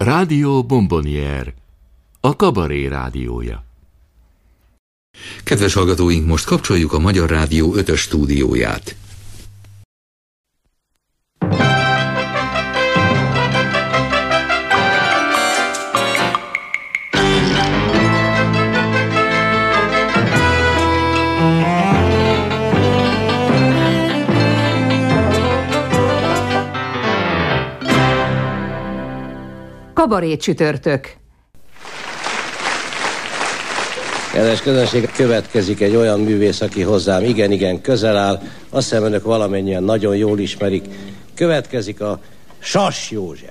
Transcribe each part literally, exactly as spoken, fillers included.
Rádió Bombonier, a kabaré rádiója. Kedves hallgatóink, most kapcsoljuk a Magyar Rádió ötös stúdióját. Kabaré csütörtök. Kedves közönség, következik egy olyan művész, aki hozzám igen-igen közel áll. Azt hiszem, önök valamennyien nagyon jól ismerik. Következik a Sas József.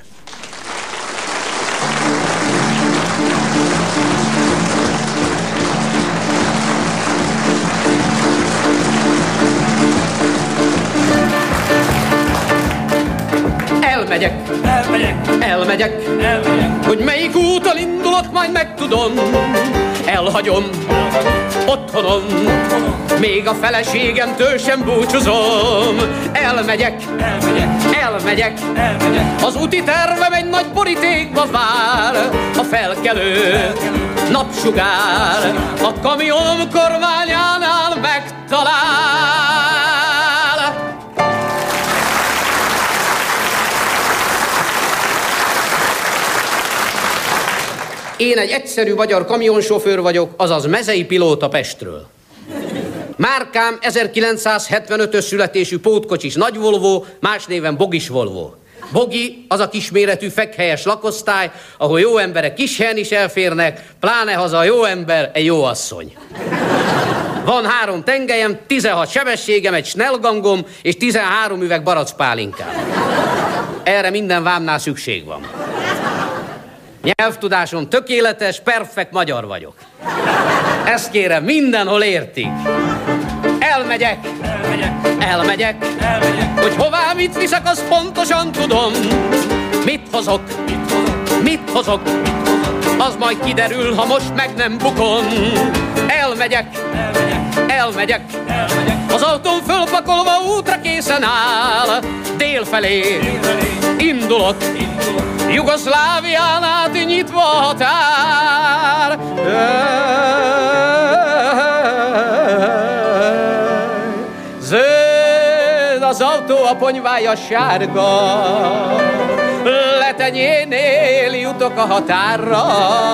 Elmegyek, elmegyek, elmegyek, elmegyek. Hogy melyik úton indulok, majd megtudom. Elhagyom, otthonom, még a feleségemtől sem búcsúzom. Elmegyek, elmegyek, elmegyek, elmegyek. Az úti tervem egy nagy borítékba vár. A felkelő napsugár a kamionom kormányánál megtalál. Én egy egyszerű magyar kamionsofőr vagyok, azaz mezei pilóta Pestről. Márkám ezerkilencszázhetvenötös születésű pótkocsis nagy Volvo, más néven Bogis Volvo. Bogi az a kisméretű fekhelyes lakosztály, ahol jó emberek kis helyen is elférnek, pláne haza a jó ember egy jó asszony. Van három tengelyem, tizenhat sebességem, egy snellgangom és tizenhárom üveg barackpálinkám. Erre minden vámnál szükség van. Nyelvtudásom tökéletes, perfekt magyar vagyok. Ezt kérem, mindenhol értik. Elmegyek, elmegyek, elmegyek, elmegyek. Hogy hová mit viszek, azt pontosan tudom. Mit hozok, mit hozok, mit hozok, mit hozok. Az majd kiderül, ha most meg nem bukom. Elmegyek, elmegyek, elmegyek, elmegyek. Az autón fölpakolva útra készen áll. Délfelé, délfelé indulok, indulok. Jugoszlávián át nyitva határ. Zöld az autó, a ponyvája sárga. Letenyénél jutok a határra.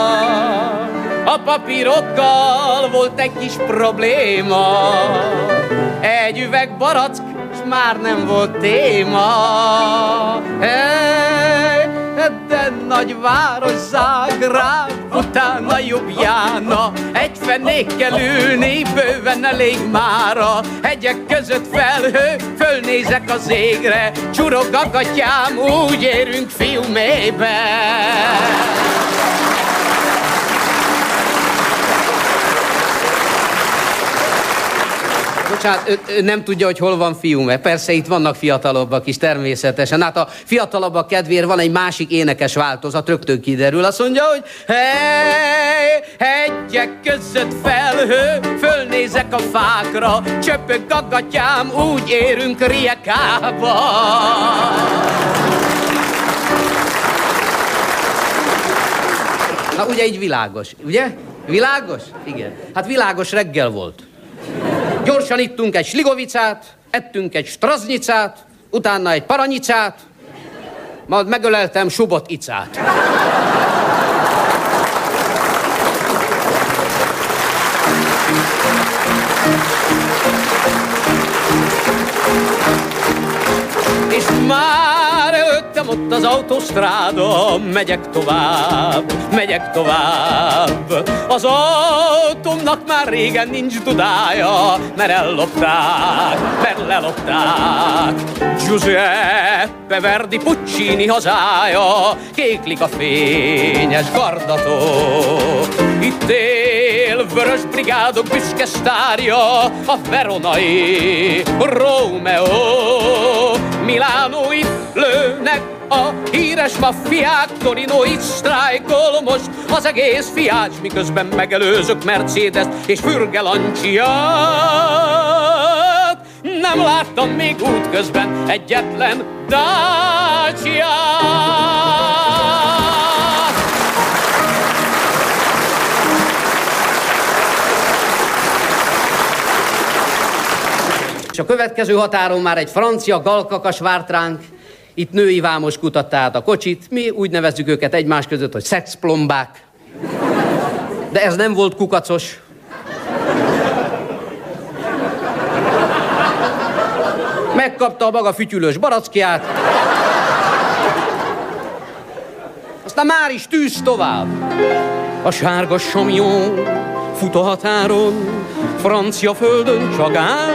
A papírokkal volt egy kis probléma. Egy üveg barack, s már nem volt téma. Hey, de nagyváros Zágráb, utána Ljubljana. Egy fenékkel ülni bőven elég mára. Hegyek között felhő, fölnézek az égre. Csurog a gatyám, úgy érünk Fiumébe. Bocsánat, ő, ő nem tudja, hogy hol van Fiume. Persze itt vannak fiatalabbak is, természetesen. Hát a fiatalabbak kedvéért van egy másik énekes változat, rögtön kiderül. Azt mondja, hogy hey, hegyek között felhő, fölnézek a fákra, csöpög a gatyám, úgy érünk Riekába. Na ugye így világos, ugye? Világos? Igen. Hát világos reggel volt. Gyorsan ittunk egy sligovicát, ettünk egy straznyicát, utána egy paranyicát, majd megöleltem Subot Icát. És már előttem ott az autósztráda, megyek tovább, megyek tovább. Az autómnak már régen nincs dudája, mert ellopták, mert lelopták. Giuseppe Verdi Puccini hazája, kéklik a fényes gardató. Itt él vörös brigádok büszke sztárja, a veronai Romeo. Milánói lőnek a híres maffiák, Torino itt sztrájkol most az egész fiács, miközben megelőzök Mercedes-t és Fürge Lanciát. Nem láttam még útközben egyetlen Dacia-t. És a következő határon már egy francia galkakas várt ránk. Itt női vámos kutatta át a kocsit. Mi úgy nevezzük őket egymás között, hogy szexplombák. De ez nem volt kukacos. Megkapta a maga fütyülős barackját. Aztán már is tűz tovább. A sárga samion fut a határon, francia földön csak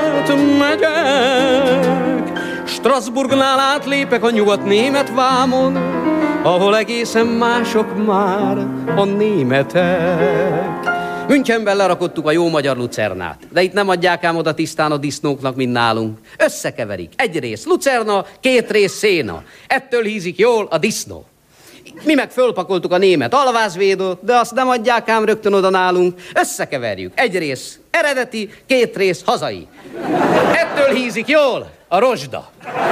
átmegyek. Strasbourgnál átlépek a nyugat-német vámon, ahol egészen mások már a németek. Münchenben lerakottuk a jó magyar lucernát, de itt nem adják ám oda tisztán a disznóknak, mint nálunk. Összekeverik. Egy rész lucerna, két rész széna. Ettől hízik jól a disznó. Mi meg fölpakoltuk a német alvázvédót, de azt nem adják ám rögtön oda nálunk. Összekeverjük. Egy rész eredeti, két rész hazai. Ettől hízik jól a rozsda.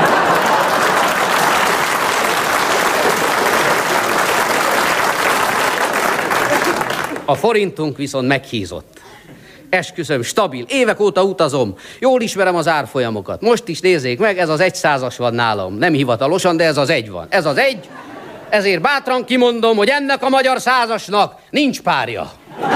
A forintunk viszont meghízott. Esküszöm, stabil. Évek óta utazom. Jól ismerem az árfolyamokat. Most is nézzék meg, ez az egy százas van nálam. Nem hivatalosan, de ez az egy van. Ez az egy, ezért bátran kimondom, hogy ennek a magyar százasnak nincs párja.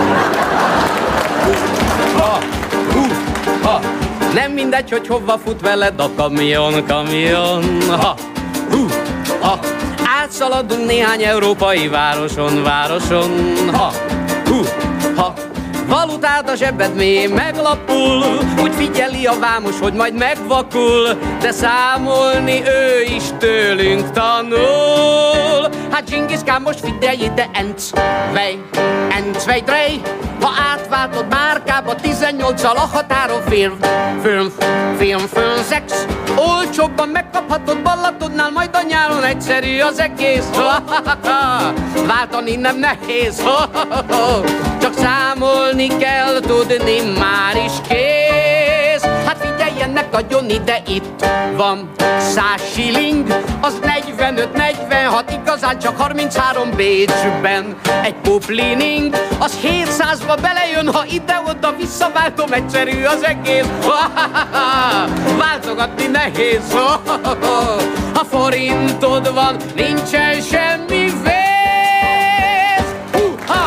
Ha, hú, ha. Nem mindegy, hogy hova fut veled a kamion, kamion. Ha, hú, ha. Átszaladunk néhány európai városon, városon. Ha, hú, ha. Valutát a zsebed mély meglapul, úgy figyeli a vámos, hogy majd megvakul, de számolni ő is tőlünk tanul. Hát Dzsingiszkán, most figyelj ide, enc, vej, enc, vej, drej. Ha átváltod márkába tizennyolccal a határon film, film, film, film, szex. Olcsóbban megkaphatod Balatonnál, majd a nyáron egyszerű az egész. Váltani nem nehéz, csak számolni kell tudni, már is kész. Hát figyeljenek, adjon ide, itt van száz shilling, az negyvenöt negyvenhat, igazán csak harminchárom Bécsben. Egy poplining, az hétszázba belejön, ha ide-oda visszaváltom, egyszerű az egész. Váltogatni nehéz, ha forintod van, nincsen semmi vész. Hú-ha!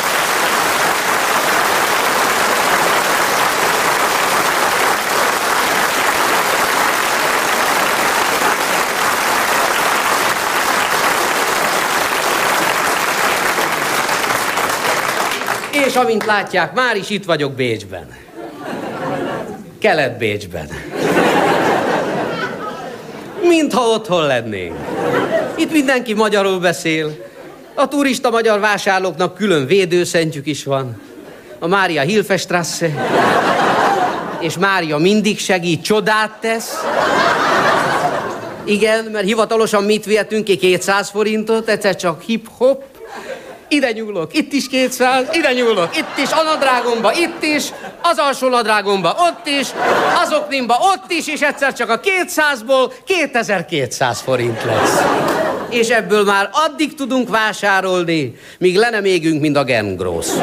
És amint látják, már is itt vagyok Bécsben. Kelet-Bécsben. Mintha otthon lennénk. Itt mindenki magyarul beszél. A turista magyar vásárlóknak külön védőszentjük is van. A Mária Hilfestrasse. És Mária mindig segít, csodát tesz. Igen, mert hivatalosan mit vihetünk ki kétszáz forintot, egyszer csak hip-hop. Ide nyúlok, itt is kétszáz, ide nyúlok, itt is, a nadrágomba, itt is, az alsó nadrágomba, ott is, az oknimba, ott is, és egyszer csak a kétszázból kétezer-kétszáz forint lesz. És ebből már addig tudunk vásárolni, míg le nem égünk, mint a Gengrósz.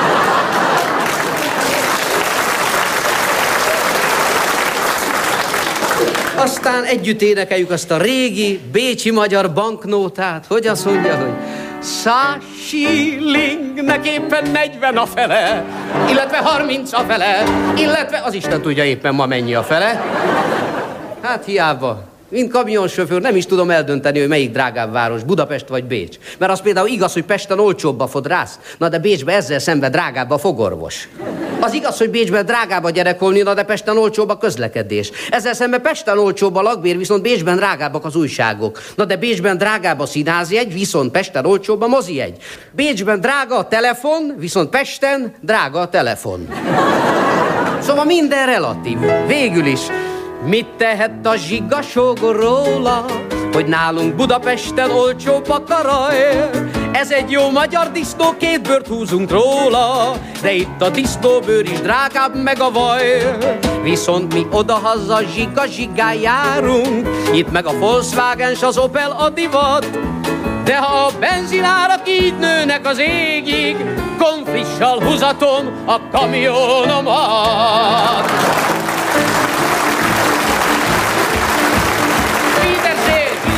Aztán együtt énekeljük azt a régi bécsi magyar banknótát, hogy azt mondja, hogy száz shillingnek éppen negyven a fele, illetve harminc a fele, illetve az Isten tudja éppen ma mennyi a fele. Hát hiába. Mint kamionsofőr nem is tudom eldönteni, hogy melyik drágább város, Budapest vagy Bécs. Mert az például igaz, hogy Pesten olcsóbb a fodrász, na de Bécsben ezzel szemben drágább a fogorvos. Az igaz, hogy Bécsben drágább a gyerekkolni, na de Pesten olcsóbb a közlekedés. Ezzel szemben Pesten olcsóbb a lakbér, viszont Bécsben drágábbak az újságok. Na de Bécsben drágább a színházjegy, viszont Pesten olcsóbb a mozijegy. Bécsben drága a telefon, viszont Pesten drága a telefon. Szóval minden relatív. Végül is, mit tehet a zsigasógor róla, hogy nálunk Budapesten olcsóbb a karaj? Ez egy jó magyar disznó, két bőrt húzunk róla, de itt a disznóbőr is drágább meg a vaj. Viszont mi odahaza zsiga-zsigán járunk, itt meg a Volkswagen s az Opel a divat. De ha a benzinárak így nőnek az égig, konflissal húzatom a kamionomat.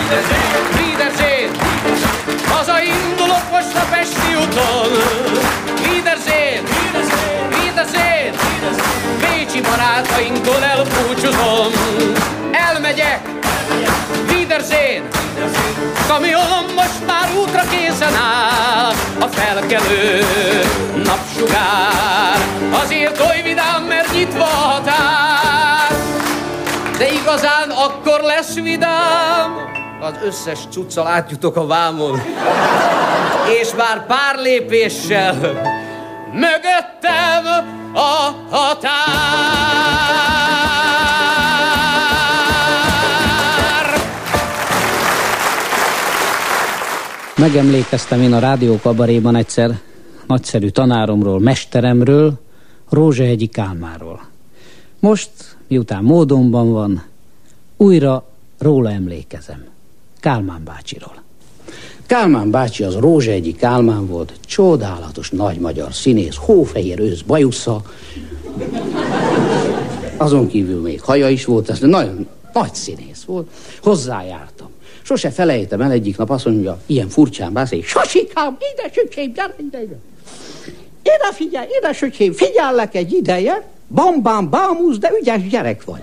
Wiedersehen, hazaindulok most a Pesti úton. Wiedersehen, Wiedersehen, bécsi barátainktól elbúcsúzom. Elmegyek, Wiedersehen, kamionom most már útra készen áll. A felkelő napsugár azért oly vidám, mert nyitva a határ. De igazán akkor lesz vidám, az összes cuccal átjutok a vámon, és már pár lépéssel mögöttem a határ. Megemlékeztem én a Rádió Kabaréban egyszer nagyszerű tanáromról, mesteremről, Rózsahegyi Kálmánról. Most, miután módonban van, újra róla emlékezem. Kálmán bácsiról. Kálmán bácsi az Rózsahegyi Kálmán volt, csodálatos nagy magyar színész, hófehér ősz bajusza. Azon kívül még haja is volt, ez nagyon nagy színész volt. Hozzájártam. Sose felejtem el, egyik nap azt mondja, ilyen furcsán beszél, Sasikám, édesöcsém, gyere ide, ide. Ide figyelj, édesöcsém, figyellek egy ideje, bambám, bámusz, de ügyes gyerek vagy.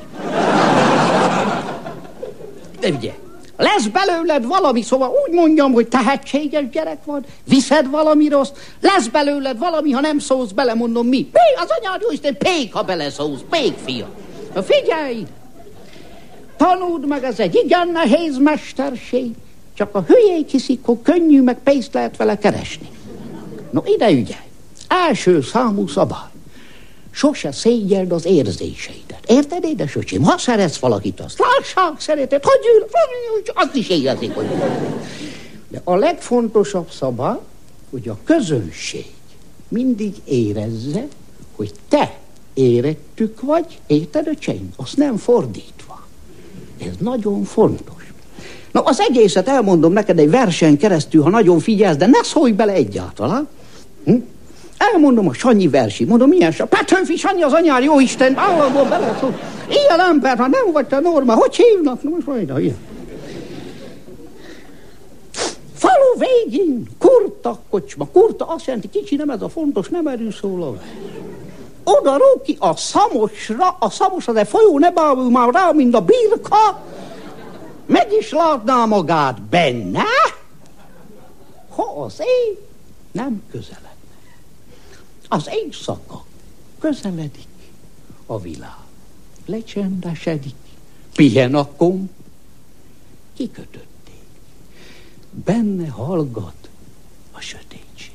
De ugye, lesz belőled valami, szóval úgy mondjam, hogy tehetséges gyerek vagy, viszed valami rossz, lesz belőled valami, ha nem szólsz bele, mondom mi? Pék, az anyád jó Isten, pék, ha beleszólsz, pék, fia. Na figyelj, tanuld meg, ez egy igen nehéz mesterség, csak a hülyék hiszik, hogy könnyű, meg pénzt lehet vele keresni. No ide ügyelj, első számú szabály. Sose szégyeld az érzéseidet. Érted, édesöcsém? Ha szeretsz valakit, azt lássák, szereted, ha gyűlöl, azt is érzik, hogy... De a legfontosabb szabály, hogy a közönség mindig érezze, hogy te érettük vagy, érted, öcsém? Azt nem fordítva. Ez nagyon fontos. Na, az egészet elmondom neked egy versen keresztül, ha nagyon figyelsz, de ne szólj bele egyáltalán. Hm? Elmondom a Sanyi versi, mondom, milyen sa... Petőfi Sanyi, az anyár, jó Isten, államból beleszól. Ilyen ember, ha nem vagy te norma, hogy hívnak? Na, most majd, ilyen. Falu végén, kurta kocsma. Kurta azt jelenti, kicsi, nem ez a fontos, nem erről szól a... Oda rúg ki a Szamosra, a Szamos az egy folyó, ne bámul már rá, mint a birka. Meg is látná magát benne, ha az ég nem közeledne. Az éjszaka közeledik, a világ lecsendesedik, pihen a komp, kikötötték. Benne hallgat a sötétség.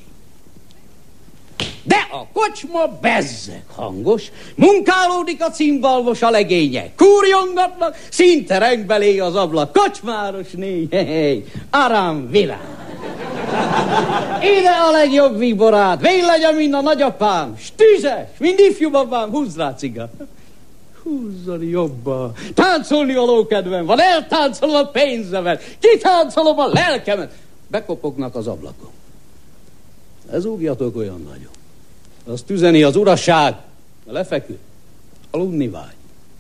De a kocsma bezzeg hangos, munkálódik a cimbalmos, a legények kúrjongatnak, szinte rengbelé az ablak, kocsmáros néj, hej, arám világ. Ide a legjobb viborát, vél legyen, mint a nagyapám, s tüzes, mint ifjú babám, húzz rá ciga. Húzzon jobban. Táncolni való kedvem van, eltáncolom a pénzemet, kitáncolom a lelkemet. Bekopognak az ablakon. Ez úgjatok olyan nagyon. Azt üzeni az uraság, lefeküdt, aludni vágy.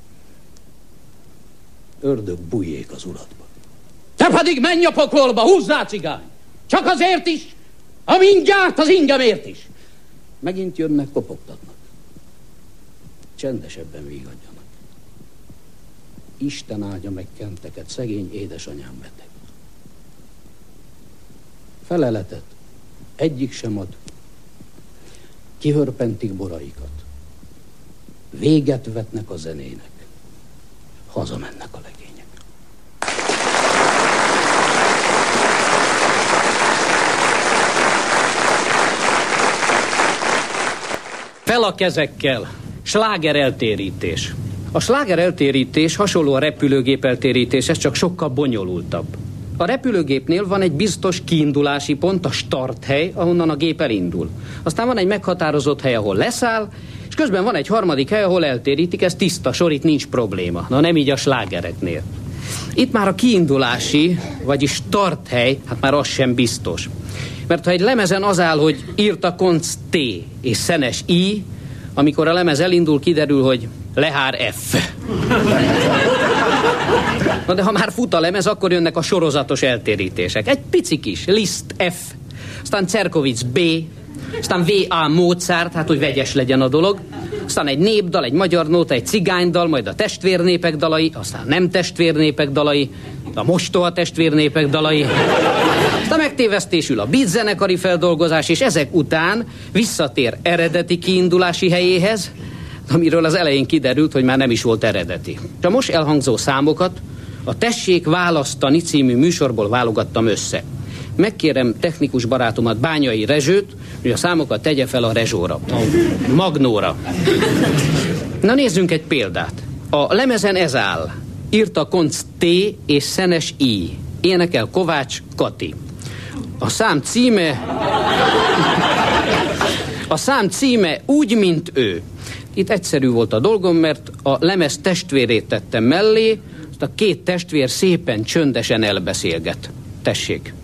Ördög bujjék az uradba. Te pedig menj a pokolba, húzz rá cigány. Csak azért is, a mindjárt az ingemért is. Megint jönnek, kopogtatnak. Csendesebben vígadjanak. Isten áldja meg kenteket, szegény édesanyám beteg. Feleletet egyik sem ad. Kihörpentik boraikat. Véget vetnek a zenének. Hazamennek a legények. Fel a kezekkel. Sláger eltérítés. A sláger eltérítés hasonló a repülőgép eltérítéshez, csak sokkal bonyolultabb. A repülőgépnél van egy biztos kiindulási pont, a starthely, ahonnan a gép elindul. Aztán van egy meghatározott hely, ahol leszáll, és közben van egy harmadik hely, ahol eltérítik, ez tiszta sor, itt nincs probléma. Na nem így a slágereknél. Itt már a kiindulási, vagyis starthely, hát már az sem biztos. Mert ha egy lemezen az áll, hogy írta konc T és szenes I, amikor a lemez elindul, kiderül, hogy lehár F. Na de ha már fut a lemez, akkor jönnek a sorozatos eltérítések. Egy pici kis Liszt F, aztán Cerkovics B, aztán vé á Mozart, hát hogy vegyes legyen a dolog, aztán egy népdal, egy magyar nóta, egy cigánydal, majd a testvérnépek dalai, aztán nem testvérnépek dalai, a mostoha testvérnépek dalai, aztán megtévesztésül a Beat zenekari feldolgozás, és ezek után visszatér eredeti kiindulási helyéhez, amiről az elején kiderült, hogy már nem is volt eredeti. És a most elhangzó számokat a Tessék választani című műsorból válogattam össze. Megkérem technikus barátomat, Bányai Rezsőt, hogy a számokat tegye fel a Rezsóra, a Magnóra. Na nézzünk egy példát. A lemezen ez áll. Írta Konc T és Szenes I. Énekel Kovács Kati. A szám címe... A szám címe Úgy, mint ő. Itt egyszerű volt a dolgom, mert a lemez testvérét tettem mellé, azt a két testvér szépen, csöndesen elbeszélget. Tessék.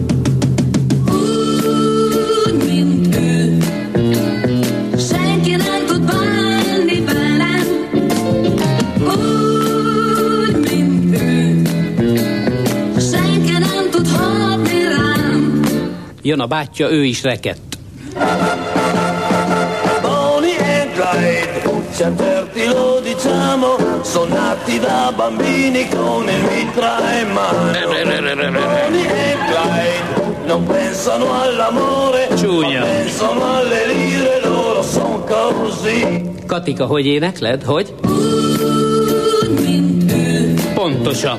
Úgy, mint ő, senki nem tud bánni velem. Úgy, mint ő, senki nem tud hatni rám. Jön a bátyja, ő is rekett. Certi lo diciamo, sono nati da bambini con il mitra in mano. Bonnie e Clyde non pensano all'amore, ma pensano alle lire, loro son così. Katika, hogy énekled? Hogy? Úgy, mint ő. Pontosan.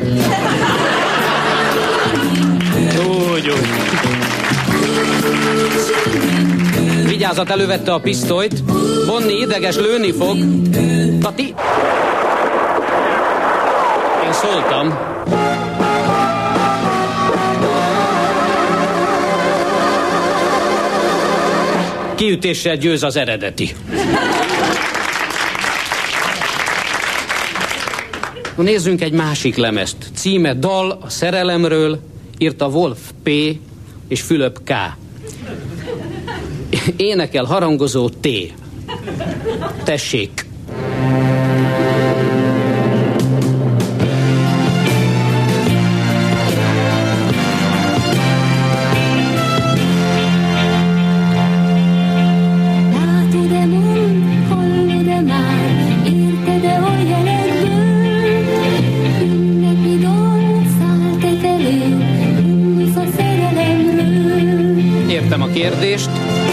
Úgy, úgy. Vigyázat, elővette a pisztolyt. Bonnie ideges, lőni fog. Kati! Én szóltam. Kiütéssel győz az eredeti. Nézzünk egy másik lemezt. Címe Dal a szerelemről, írta Wolf P. és Fülöp K. Énekel harangozó T. Tessék. Látod-e mond, hallod-e már, érted-e a jelekből? Ünnepi dal szállt-e felé, húsz a szerelemről. Értem a kérdést.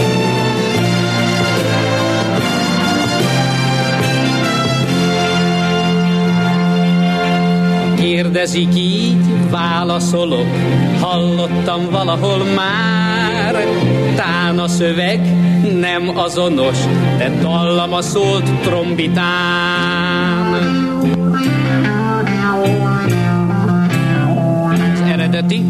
Kérdezik így, válaszolok, hallottam valahol már. Tán a szöveg nem azonos, de dallama szólt trombitán. Az eredeti.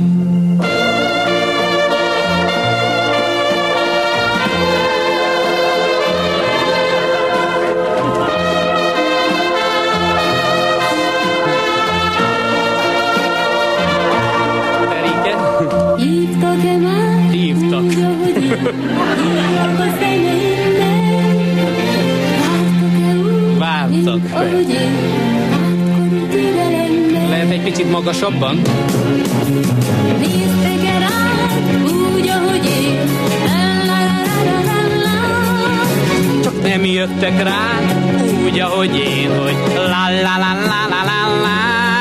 Hívtak-e már? Hívtak. Úgy, ahogy én, hívják a szemeimben. Vártak-e úgy, Vártak. mint ahogy én, átkori türelemben. Lehet egy picit magasabban? Néztek-e rám, úgy, ahogy én, la-la-la-la-la-la. Csak nem jöttek rá, úgy, ahogy én, hogy la-la-la-la-la-la-la.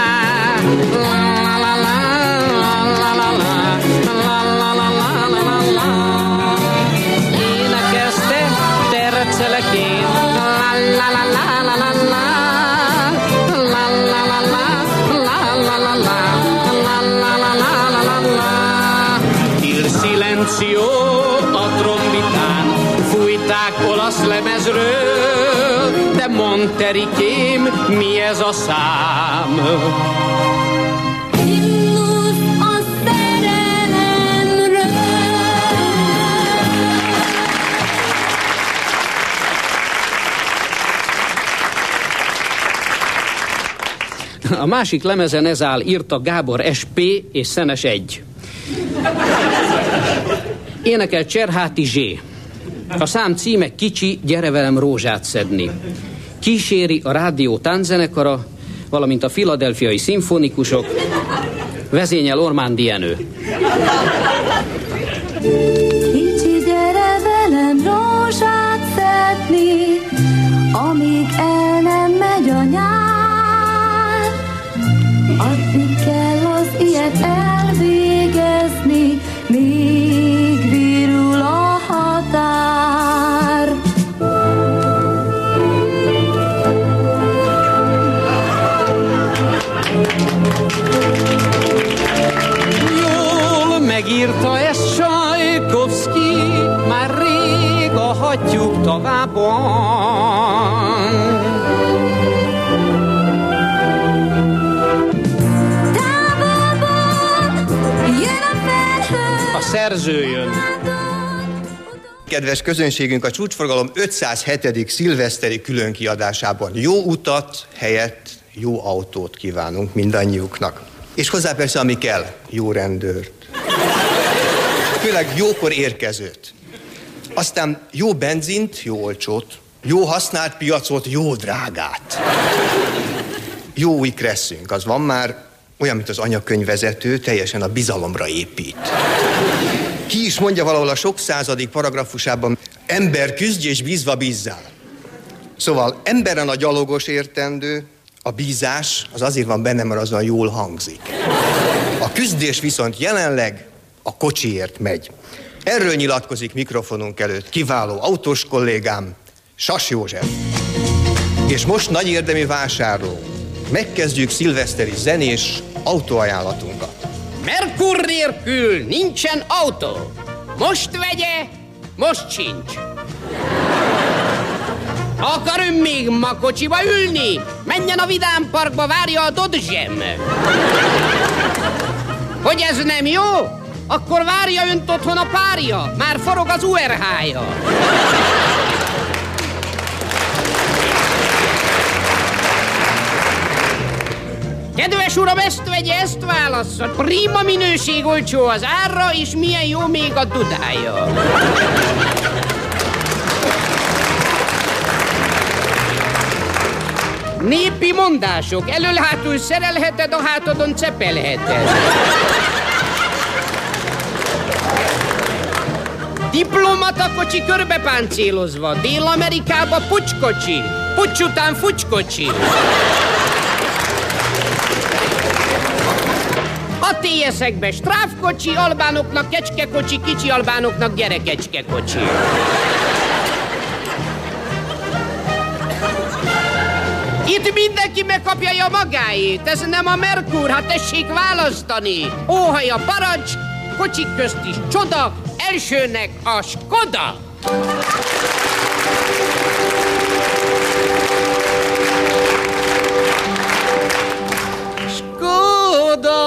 Il silenzio a trombitán fújták olasz lemezről, de Monterikém, mi ez a szám? Himnusz a szerelemről. A másik lemezen ez áll, írta Gábor es pé és Szenes egy. Énekel Cserháti Zsé. A szám címe Kicsi, gyere velem rózsát szedni. Kíséri a rádió tánczenekara, valamint a Philadelphiai szimfonikusok, vezényel Ormándi Jenő. Kicsi, gyere velem rózsát szedni, amíg el nem megy a nyár. Addig kell az ilyet elvégezni, míg virul a határ. Jól megírta ezt Csajkovszki, már rég a hattyúk tavában. A szerző jön. Kedves közönségünk, a Csúcsforgalom ötszázhetedik szilveszteri különkiadásában jó utat helyett jó autót kívánunk mindannyiuknak. És hozzá persze, ami kell, jó rendőrt. Főleg jókor érkezőt. Aztán jó benzint, jó olcsót. Jó használt piacot, jó drágát. Jó új kresszünk, az van már, olyan, mint az anyakönyvvezető, teljesen a bizalomra épít. Ki is mondja valahol a sok századik paragrafusában, ember küzdj és bízva bízzál. Szóval emberen a gyalogos értendő, a bízás az azért van benne, mert azon jól hangzik. A küzdés viszont jelenleg a kocsiért megy. Erről nyilatkozik mikrofonunk előtt kiváló autós kollégám, Sas József. És most nagy érdemű vásárló. Megkezdjük szilveszteri zenés autóajánlatunkat. Merkur nélkül nincsen autó. Most vegye, most sincs. Akar ön még ma kocsiba ülni? Menjen a Vidám Parkba, várja a Dodge-em. Hogy ez nem jó? Akkor várja önt otthon a párja. Már forog az u er há-ja. Kedves uram, ezt vegye, ezt válassza. Prima minőség, olcsó az ára, és milyen jó még a dudája. Népi mondások. Elől-hátul szerelheted, a hátadon cepelheted. Diplomata kocsi körbepáncélozva. Dél-Amerikába pucskocsi. Pucs után fucskocsi. A té es-ekbe stráfkocsi, albánoknak kecskekocsi, kicsi albánoknak gyerekecskekocsi. Itt mindenki megkapja a magáét, ez nem a Merkur, hát tessék választani. Óhaj a parancs, kocsik közt is csoda, elsőnek a Skoda. Skoda,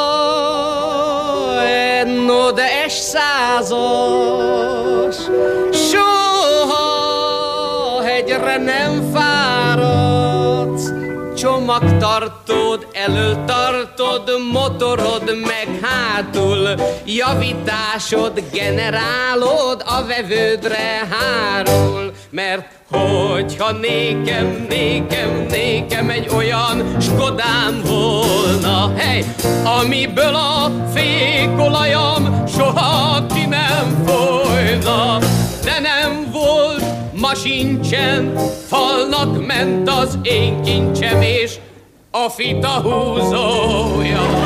no de es százas, soha hegyre nem fáradsz. Csomagtartód, elől tartod, motorod meg hátul, javításod, generálod, a vevődre hárul. Mert hogyha nékem, nékem, nékem egy olyan Skodám volna, hey, amiből a fékolajam soha ki nem folyna, de nem volt, ma sincsen, falnak ment az én kincsem, és a fita húzója.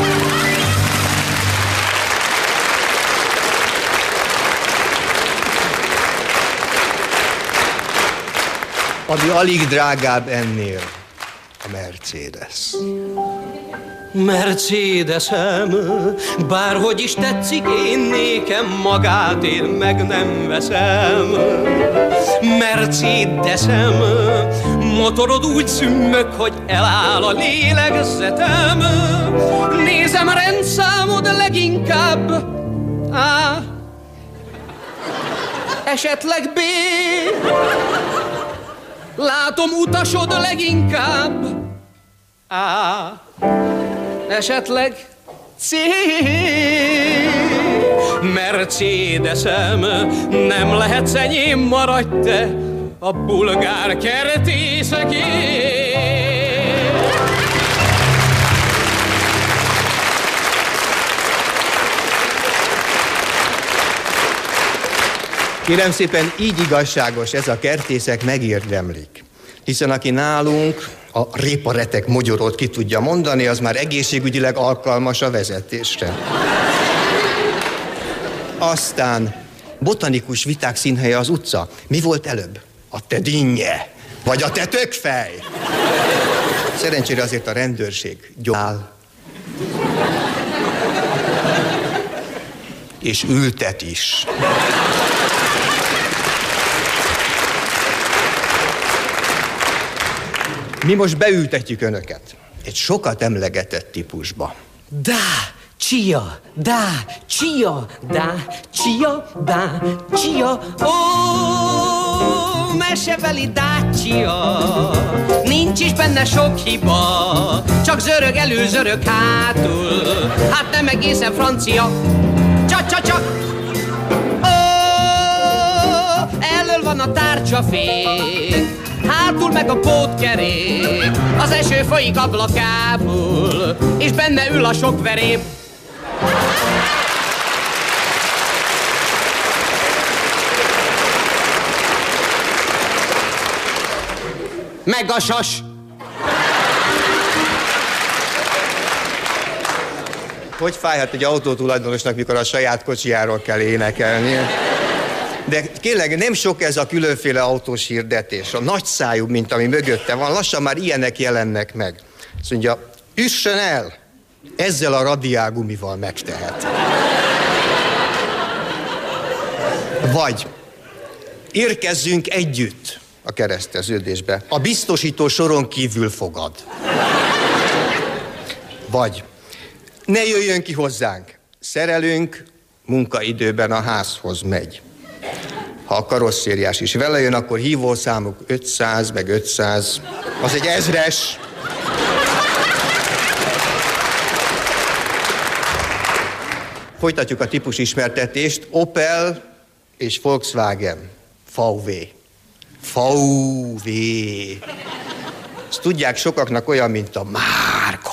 Ami alig drágább ennél, a Mercedes. Mercedesem, bárhogy is tetszik én nékem, magát én meg nem veszem. Mercedesem, motorod úgy szümmög, hogy eláll a lélegzetem. Nézem rendszámod leginkább A, esetleg B. Látom utasod leginkább A, esetleg C. Mercedesem, nem lehetsz enyém, maradj te a bulgár kertészeké. Kérem szépen, így igazságos, ez a kertészek megérdemlik. Hiszen aki nálunk a réparetek mogyorót ki tudja mondani, az már egészségügyileg alkalmas a vezetésre. Aztán botanikus viták színhelye az utca. Mi volt előbb? A te dinnye, vagy a te tökfej? Szerencsére azért a rendőrség gyógyál. És ültet is. Mi most beültetjük önöket egy sokat emlegetett típusba. Da, csia, da, csia, da, csia, da, csia. Ó, mesebeli dácsia, nincs is benne sok hiba, csak zörög elő, zörög hátul, hát nem egészen francia. Csa-csa-csa! Ó, elől van a tárcsafék, hátul meg a pótkerék, az eső folyik ablakából, és benne ül a sok verép. Meg a sas. Hogy fájhat egy autótulajdonosnak, mikor a saját kocsijáról kell énekelni? De kérlek, nem sok ez a különféle autós hirdetés. A nagy szájú, mint ami mögötte van, lassan már ilyenek jelennek meg. Azt mondja, üssön el! Ezzel a radiálgumival megtehet. Vagy érkezzünk együtt a kereszteződésbe. A biztosító soron kívül fogad. Vagy ne jöjjön ki hozzánk. Szerelünk munkaidőben a házhoz megy. Ha a karosszériás is vele jön, akkor hívószámuk ötszáz, meg ötszáz. Az egy ezres. Folytatjuk a típusismertetést. Opel és Volkswagen. vé vé. vé vé. Ezt tudják sokaknak olyan, mint a márka.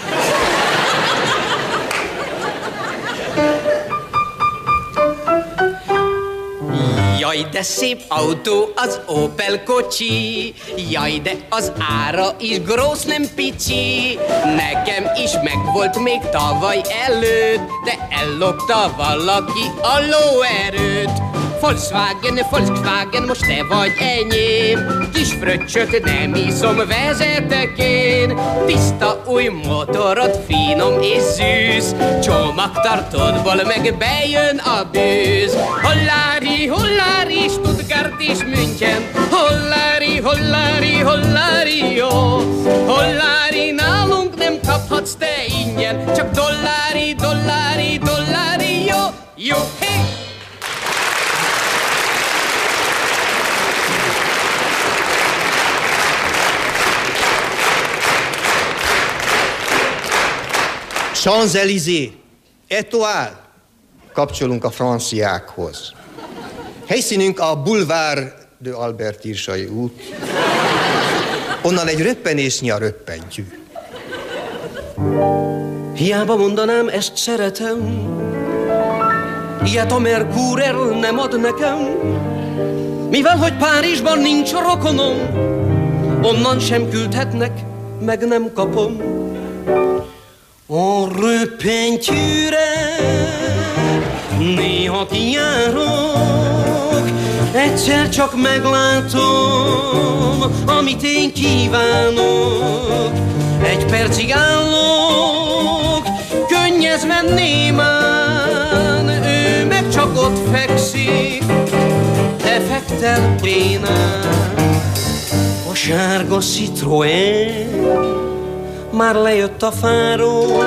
Jaj, de szép autó az Opel kocsi, jaj, de az ára is grossz, nem picsi. Nekem is megvolt még tavaly előtt, de ellopta valaki a lóerőt. Volkswagen, Volkswagen, most te vagy enyém, kis fröccsöt nem iszom, vezetek én. Tiszta új motorod, finom és szűz, csomagtartódból meg bejön a bűz. Hollári, hollári, Stuttgart és München, hollári, hollári, hollári, jó. Hollári, nálunk nem kaphatsz te ingyen, csak dollári, dollári, dollári, jó, jó, hé! Champs-Élysées, Étoile, kapcsolunk a franciákhoz. Helyszínünk a Boulevard de Albert Irsai út. Onnan egy röppenésnyi a röppentyű. Hiába mondanám, ezt szeretem, ilyet a Mercure nem ad nekem, mivel hogy Párizsban nincs rokonom, onnan sem küldhetnek, meg nem kapom. A röppentyűre néha kijárok, egyszer csak meglátom, amit én kívánok. Egy percig állok, könnyezve némán, ő meg csak ott fekszik, defektel bénán. A sárga Citroën már lejött a fáról,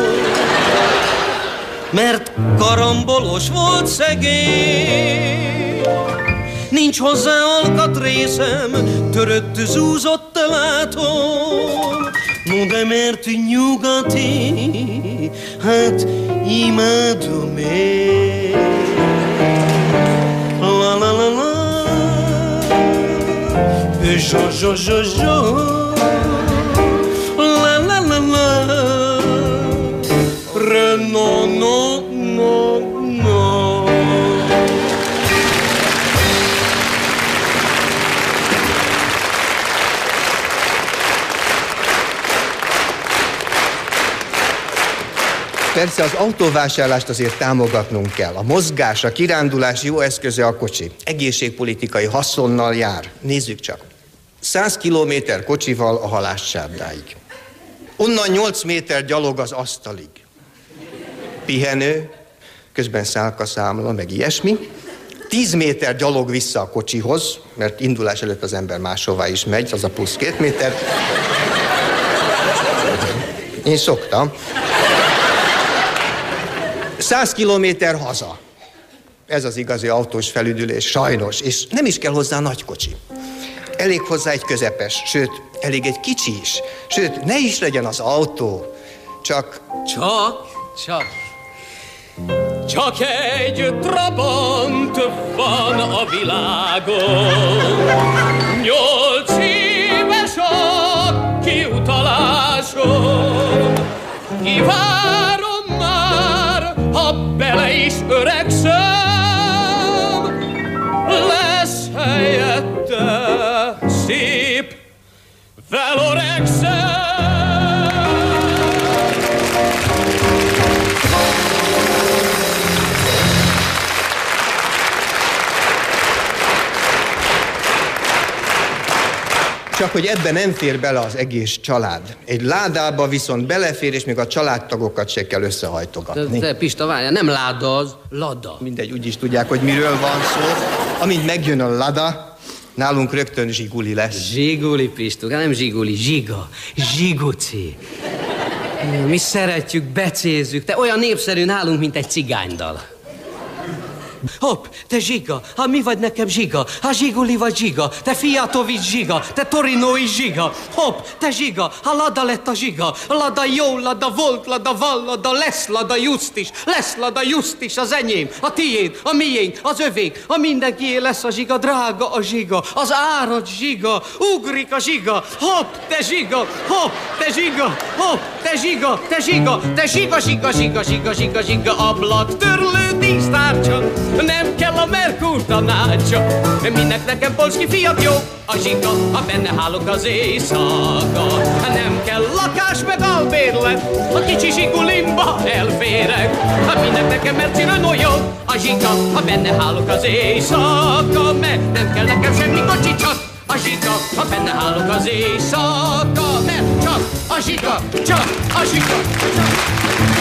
mert karambolos volt szegény. Nincs hozzá alkatrészem, törött, zúzott, látom. No de mert nyugati, hát imádom én. La la la la, zso zso zso zso. No, no, no, no. Persze az autóvásárlást azért támogatnunk kell. A mozgás, a kirándulás jó eszköze a kocsi. Egészségpolitikai haszonnal jár. Nézzük csak. száz kilométer kocsival a halászcsárdáig. Onnan nyolc méter gyalog az asztalig. Pihenő, közben szálkaszámla, meg ilyesmi. tíz méter gyalog vissza a kocsihoz, mert indulás előtt az ember máshová is megy, az a plusz két méter. Én szoktam. Száz kilométer haza. Ez az igazi autós felüdülés, sajnos. És nem is kell hozzá nagy kocsi. Elég hozzá egy közepes, sőt, elég egy kicsi is. Sőt, ne is legyen az autó, csak... Csak, csak... Csak egy Trabant van a világon. Nyolc éves a kiutaláson. Kivárom már, ha bele is öregszem, lesz helyette szép Velorexem. Csak hogy ebben nem fér bele az egész család. Egy ládába viszont belefér, és még a családtagokat se kell összehajtogatni. De, de Pista, várjál, nem láda az, lada. Mindegy, úgyis tudják, hogy miről van szó. Amint megjön a lada, nálunk rögtön zsiguli lesz. Zsiguli, Pistuk, nem zsiguli, zsiga, zsiguci. Mi szeretjük, becézzük, te olyan népszerű nálunk, mint egy cigánydal. Hopp, te Zsiga, ha mi vagy nekem Zsiga? Ha Zsiguli vagy Zsiga, te Fiatovics Zsiga, te Torinói Zsiga. Hopp, te Zsiga, ha Lada lett a Zsiga. Lada jó, Lada volt, Lada van, Lada lesz, Lada just is. Lesz Lada just is, az enyém, a tiéd, a miénk, az övék. A mindenkié lesz a Zsiga, drága a Zsiga. Az árad Zsiga, ugrik a Zsiga. Hopp, te Zsiga, hopp, te Zsiga, hopp, te Zsiga, te Zsiga, te Zsiga, Zsiga, Zsiga, Zsiga, Zsiga, Zsiga, ablak, törlő, dísztárcsa. Nem kell a Merkur tanácsa, minek nekem polski fiat jó, a Zsiga, ha benne hálok az éjszaka. Nem kell lakás meg albérlet, a kicsi Zsigulimba elférek. Minek nekem mercinő jó, a Zsiga, ha benne hálok az éjszaka. Mert nem kell nekem semmi kocsi, csak a Zsiga, ha benne hálok az éjszaka. Mert csak a Zsiga, csak a Zsiga, csak.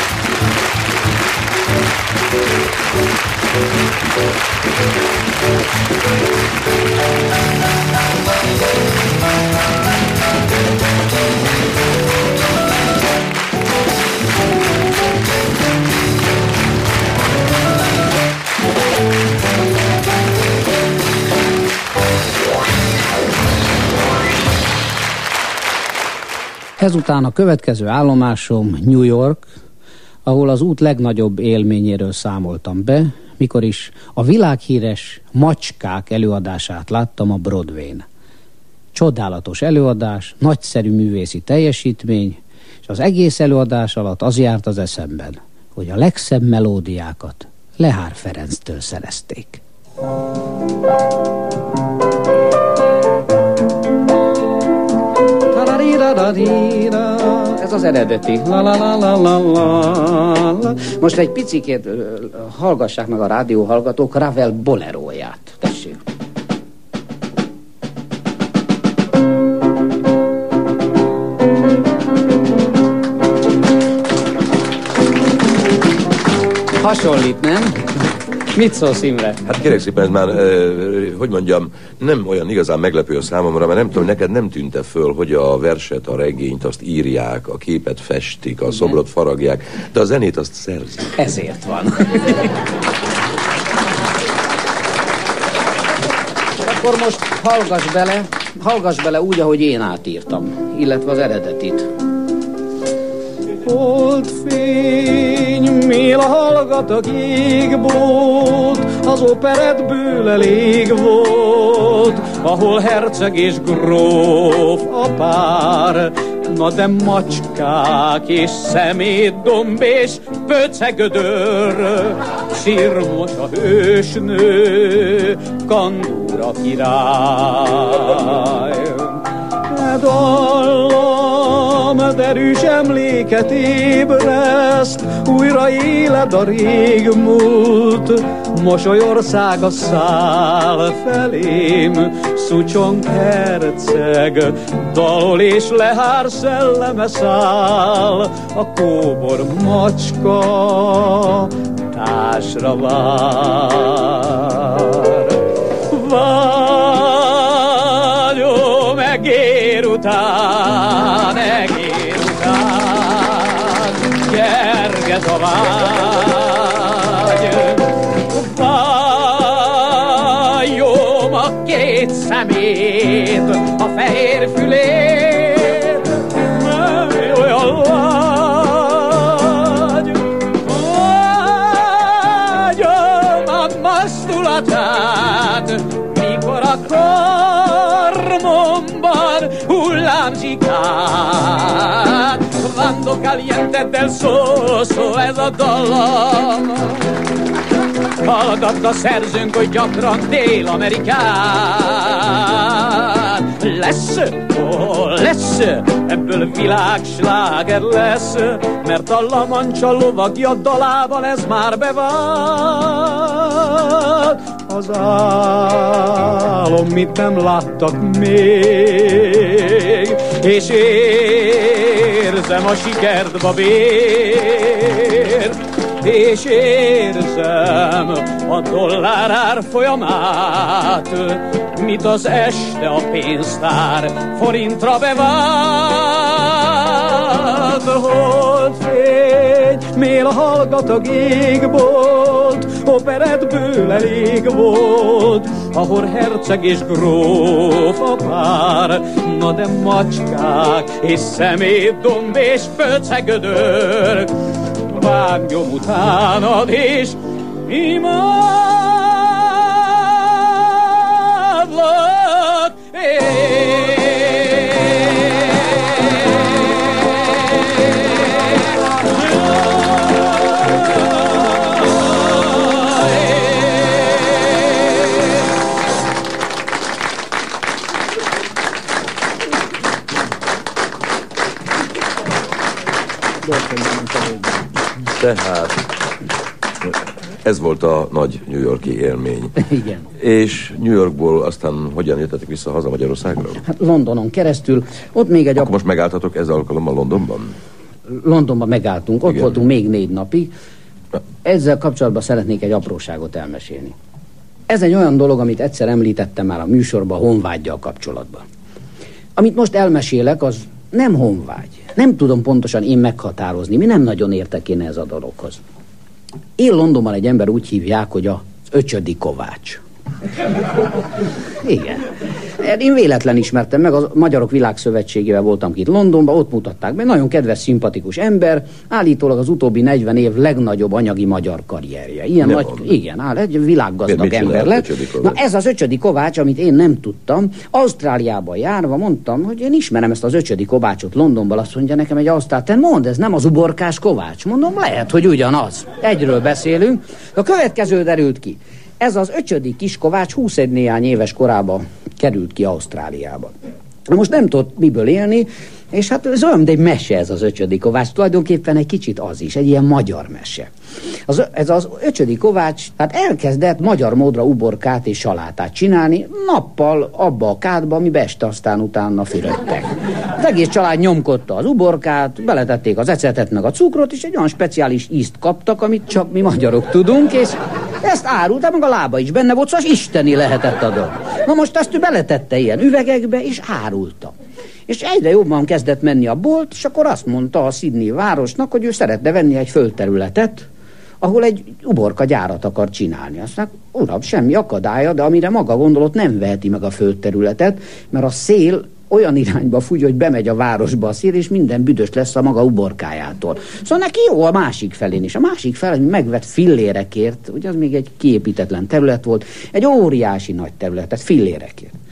Ezután a következő állomásom New York, ahol az út legnagyobb élményéről számoltam be, mikor is a világhíres Macskák előadását láttam a Broadwayn. Csodálatos előadás, nagyszerű művészi teljesítmény, és az egész előadás alatt az járt az eszemben, hogy a legszebb melódiákat Lehár Ferenctől szerezték. Ez az eredeti. La, la, la, la, la, la. Most egy picikét hallgassák meg a rádióhallgatók Ravel boleróját. Tessék. Hasonlít, nem? Mit szólsz, Imre? Hát kérek szépen, ez már, eh, hogy mondjam, nem olyan igazán meglepő a számomra, mert nem tudom, neked nem tűnte föl, hogy a verset, a regényt azt írják, a képet festik, a igen, szobrot faragják, de a zenét azt szerzik. Ezért van. Akkor most hallgass bele, hallgass bele úgy, ahogy én átírtam, illetve az eredetit. Holdfény, méla hallgat a kékbót, az operettből elég volt, ahol herceg és gróf a pár. Na de macskák és szemétdomb és pöcegödör, sírmos a hősnő, Kandúra király. Dallam derűs emléket ébreszt, újra éled a régmúlt, mosolyország a szál felém, szucson kerceg, dalol és lehár szelleme száll, a kóbor macska társra vár. Vágyom egér után, egér után, kerget a vágy. Vágyom a két szemét, a fehér fülét, mely olyan lágy. Vágyom a masztulatát, mikor a kormomban hullámzsikát. Quando caliente del sol, szó ez a dallam. Hallgatta szerzőnk, hogy gyakran Dél-Amerikán. Lesz, ó, lesz, ebből világsláger lesz, mert a La Mancha lovagja dalában ez már bevált. Az álom, mit nem láttak még, és érzem a sikert, babér, és érzem a dollár árfolyamát, mit az este a pénztár forintra bevált. Holdfény, mél hallgat a gégbolt, operettből elég volt, ahol herceg és gróf a pár. Na de macskák és szemétdomb és pöcegödör, vágjom utánad és imádlak én. Tehát ez volt a nagy New York-i élmény. Igen. És New Yorkból aztán hogyan jöttetek vissza haza Magyarországra? Hát Londonon keresztül, ott még egy... Akkor most megálltatok ez alkalommal Londonban? Londonban megálltunk, ott Igen. voltunk még négy napig. Ezzel kapcsolatban szeretnék egy apróságot elmesélni. Ez egy olyan dolog, amit egyszer említettem már a műsorban honvággyal kapcsolatban. Amit most elmesélek, az nem honvágy. Nem tudom pontosan én meghatározni, mi nem nagyon értek én ez a dologhoz. Én Londonban egy ember úgy hívják, hogy az Öcsödi Kovács. Igen. Én véletlen ismertem meg, a Magyarok Világszövetségével voltam itt Londonban, ott mutatták be, nagyon kedves, szimpatikus ember, állítólag az utóbbi negyven év legnagyobb anyagi magyar karrierje. Ilyen nem nagy, van. Igen, áll, egy világgazdag ember lett. Na ez az Öcsödi Kovács, amit én nem tudtam, Ausztráliában járva mondtam, hogy én ismerem ezt az Öcsödi Kovácsot Londonban, azt mondja nekem egy ausztrál, te mondd, ez nem az uborkás Kovács? Mondom, lehet, hogy ugyanaz. Egyről beszélünk. A következő derült ki. Ez az Öcsödi Kiskovács huszegy néhány éves korában került ki Ausztráliába. Most nem tudott miből élni, és hát ez olyan, mint egy mese ez az Öcsödi Kovács, tulajdonképpen egy kicsit az is, egy ilyen magyar mese. Az, ez az Öcsödi Kovács, hát elkezdett magyar módra uborkát és salátát csinálni, nappal abba a kádba, amiben este aztán utána fürödtek. Az egész család nyomkodta az uborkát, beletették az ecetet meg a cukrot, és egy olyan speciális ízt kaptak, amit csak mi magyarok tudunk, és ezt árulta, meg a lába is benne volt, szóval isteni lehetett a dolog. Na most ezt ő beletette ilyen üvegekbe, és árulta. És egyre jobban kezdett menni a bolt, és akkor azt mondta a Sydney városnak, hogy ő szeretne venni egy földterületet, ahol egy uborka gyárat akar csinálni. Azt mondják, uram, semmi akadálya, de amire maga gondolott, nem veheti meg a földterületet, mert a szél olyan irányba fúj, hogy bemegy a városba a szél, és minden büdös lesz a maga uborkájától. Szóval neki jó a másik felén is. A másik fel, hogy megvett fillérekért, ugye az még egy kiépítetlen terület volt, egy óriási nagy területet fillérekért.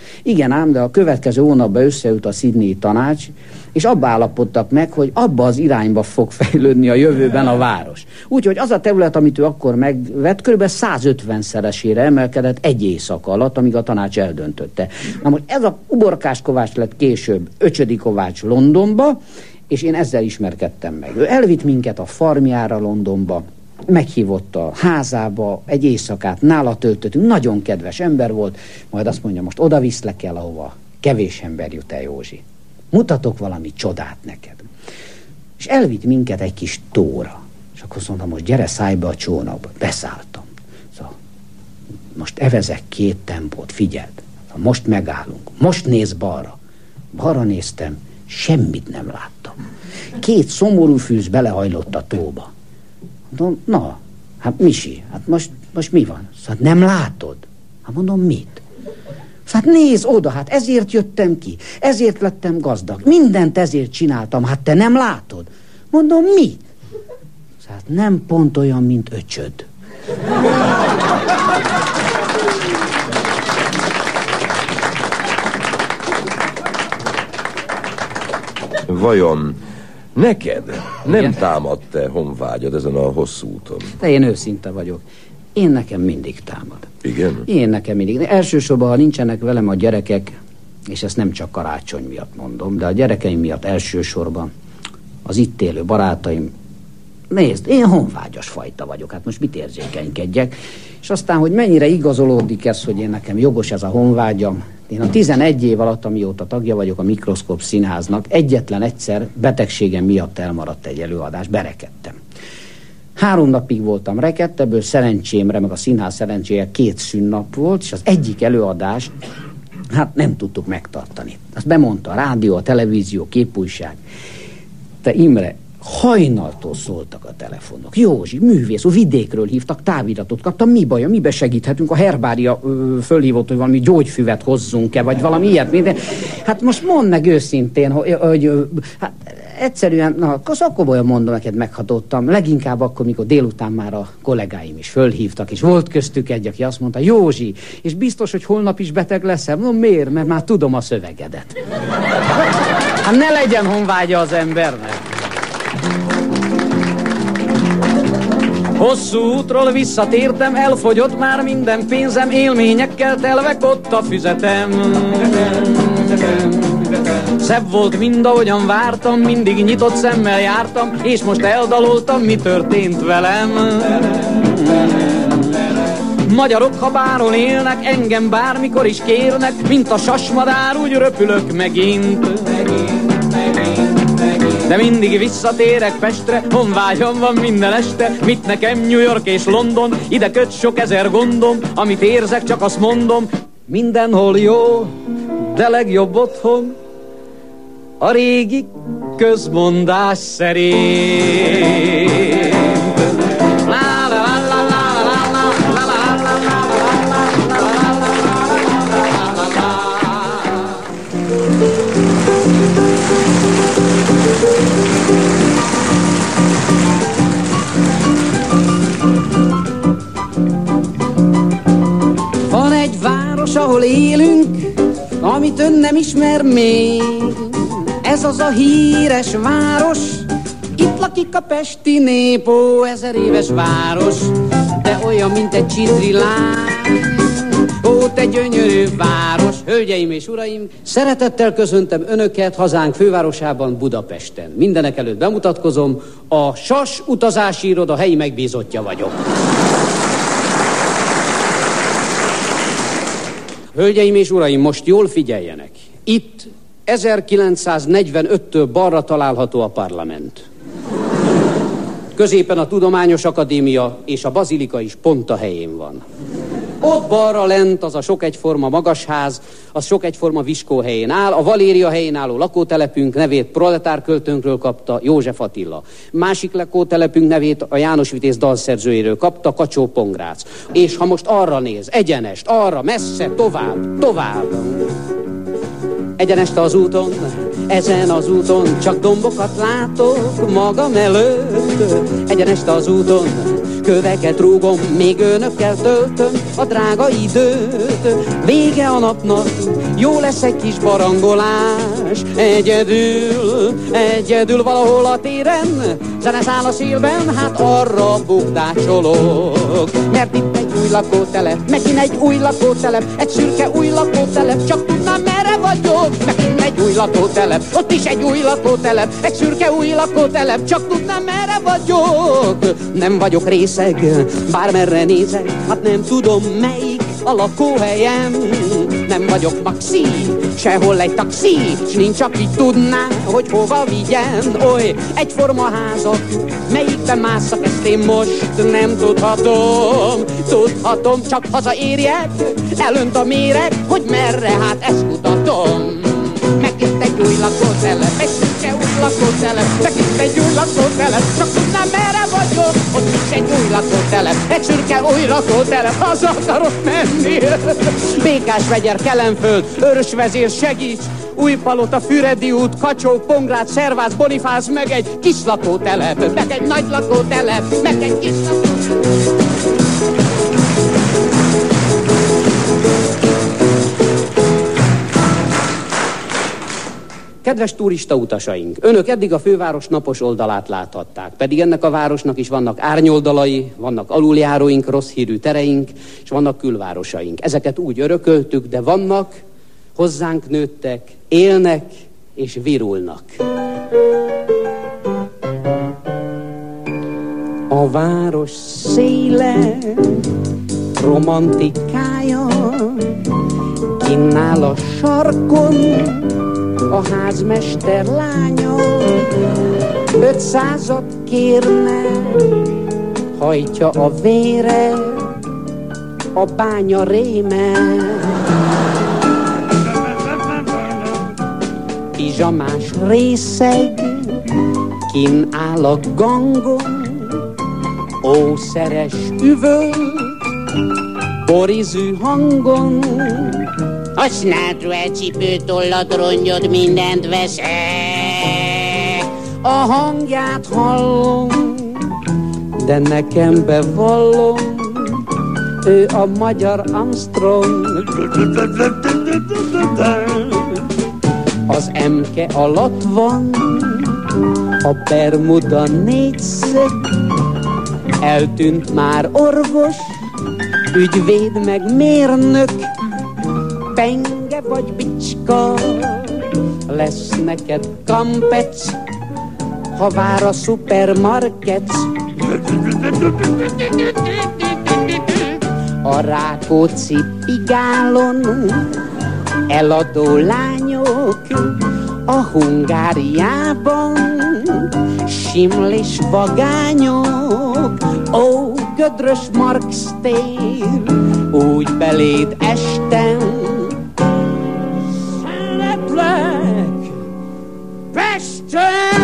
Igen ám, de a következő hónapban összeült a Sydney tanács, és abba állapodtak meg, hogy abba az irányba fog fejlődni a jövőben a város. Úgyhogy az a terület, amit ő akkor megvett, kb. százötvenszeresére emelkedett egy éjszaka alatt, amíg a tanács eldöntötte. Na most ez a Uborkás Kovács lett később Öcsödi Kovács Londonba, és én ezzel ismerkedtem meg. Ő elvitt minket a farmjára Londonba, meghívott a házába, egy éjszakát nála töltöttünk, nagyon kedves ember volt, majd azt mondja, most oda viszlek el, ahova kevés ember jut el, Józsi. Mutatok valami csodát neked. És elvitt minket egy kis tóra. És akkor azt mondtam, most gyere, szállj be a csónakba. Beszálltam. Szóval most evezek két tempót, figyeld. Szóval most megállunk. Most néz balra. Balra néztem, semmit nem láttam. Két szomorú fűz belehajlott a tóba. Mondom, na, hát Misi, hát most, most mi van? Szóval nem látod? Hát mondom, mit? Hát nézd oda, hát ezért jöttem ki, ezért lettem gazdag, mindent ezért csináltam, hát te nem látod? Mondom, mit? Hát nem pont olyan, mint öcsöd. Vajon neked nem igen? támadt-e honvágyad ezen a hosszú úton? De én őszinte vagyok. Én nekem mindig támad. Igen? Én nekem mindig. Elsősorban, ha nincsenek velem a gyerekek, és ezt nem csak karácsony miatt mondom, de a gyerekeim miatt elsősorban, az itt élő barátaim, nézd, én honvágyas fajta vagyok, hát most mit érzékenykedjek, és aztán, hogy mennyire igazolódik ez, hogy én nekem jogos ez a honvágyam. Én a tizenegy év alatt, amióta tagja vagyok a Mikroszkóp Színháznak, egyetlen egyszer betegségem miatt elmaradt egy előadás, berekedtem. Három napig voltam rekett, ebből szerencsémre, meg a színház szerencséje két szünnap volt, és az egyik előadás, hát nem tudtuk megtartani. Azt bemondta a rádió, a televízió, képújság. Te Imre, hajnaltól szóltak a telefonok. Józsi, művész, vidékről hívtak, táviratot kaptam, mi baja, mibe segíthetünk? A herbária ö, fölhívott, hogy valami gyógyfüvet hozzunk-e, vagy valami ilyet. De, hát most mondd meg őszintén, hogy, hogy hát, egyszerűen, na, akkor olyan mondom, neked meghatottam. Leginkább akkor, mikor délután már a kollégáim is fölhívtak, és volt köztük egy, aki azt mondta, Józsi, és biztos, hogy holnap is beteg leszel? No, miért? Mert már tudom a szövegedet. Hát ne legyen honvágya az embernek. Hosszú útról visszatértem, elfogyott már minden pénzem, élményekkel telve ott a füzetem. Szebb volt mind, ahogyan vártam, mindig nyitott szemmel jártam, és most eldaloltam, mi történt velem. Magyarok, ha bárhol élnek, engem bármikor is kérnek, mint a sasmadár, úgy röpülök megint. De mindig visszatérek Pestre, honvágyam van minden este, mit nekem New York és London, ide köt sok ezer gondom, amit érzek, csak azt mondom, mindenhol jó, de legjobb otthon, a régi közmondás szerint. Van egy város, ahol élünk, amit ön nem ismer még. Ez az a híres város, itt lakik a pesti nép, ó, ezer éves város, de olyan, mint egy csitrilán. Ó, te gyönyörű város, hölgyeim és uraim, szeretettel köszöntöm önöket hazánk fővárosában, Budapesten. Mindenek előtt bemutatkozom, a Sas utazási iroda helyi megbízottja vagyok. Hölgyeim és uraim, most jól figyeljenek. Itt ezerkilencszáznegyvenöttől balra található a parlament. Középen a Tudományos Akadémia, és a bazilika is pont a helyén van. Ott balra lent az a sok egyforma magasház, az sok egyforma Viskó helyén áll, a Valéria helyén álló lakótelepünk nevét proletár költőnkről kapta, József Attila. Másik lakótelepünk nevét a János Vitéz dalszerzőjéről kapta, Kacsó-Pongrác. És ha most arra néz, egyenest, arra, messze, tovább, tovább. Egyenest az úton, ezen az úton, csak dombokat látok magam előtt. Egyenest az úton, Köveket rúgom, még önökkel töltöm a drága időt. Vége a napnak, jó lesz egy kis barangolás. Egyedül, egyedül valahol a téren, zene száll a szélben, hát arra bukdácsolok. Mert itt egy új lakótelep, megint egy új lakótelep, egy szürke új lakótelep, csak tudnám merre vagyok. Megint egy új lakótelep, ott is egy új lakótelep, egy szürke új lakótelep, csak tudnám merre vagyok. Nem vagyok részeg, bármerre nézek, hát nem tudom melyik a lakóhelyem. Nem vagyok maxi, sehol egy taxi, s nincs, aki tudná, hogy hova vigyen. Oly, egyforma házak, melyikben másszak, ezt én most nem tudhatom. Tudhatom, csak hazaérjek, elönt a méreg, hogy merre, hát ezt kutatom. Megint egy új lakótelep, egy szürke új lakótelep, megint egy új lakótelep, csak tudnám merre vagyok. Ott is egy új lakótelep, egy szürke új lakótelep, haza akarok menni. Békás vegyer, Kelenföld, Őrsvezér, segíts! Újpalota, Füredi út, Kacsó, Pongrád, Szervász, Bonifász, meg egy kis lakótelep, meg egy nagy lakótelep, meg egy kis lakótelep. Kedves turista utasaink, önök eddig a főváros napos oldalát láthatták, pedig ennek a városnak is vannak árnyoldalai, vannak aluljáróink, rossz hírű tereink, és vannak külvárosaink. Ezeket úgy örököltük, de vannak, hozzánk nőttek, élnek és virulnak. A város széle, romantikája, innál a sarkon, a házmester lánya ötszázat kérne, hajtja a vére a bánya réme. Pizsamás részeg, kin áll a gangon, ószeres üvölt, borizű hangon. A snádruel cipőtollat, rongyot, mindent veszek. A hangját hallom, de nekem bevallom, ő a magyar Armstrong. Az emke alatt van a Bermuda négyszög, eltűnt már orvos, ügyvéd meg mérnök. Penge vagy bicska, lesz neked kampec, ha vár a szupermarket. A Rákóczi Pigálon eladó lányok, a Hungáriában simlis vagányok. Ó, gödrös Marx-tér, úgy beléd estem, Pesten!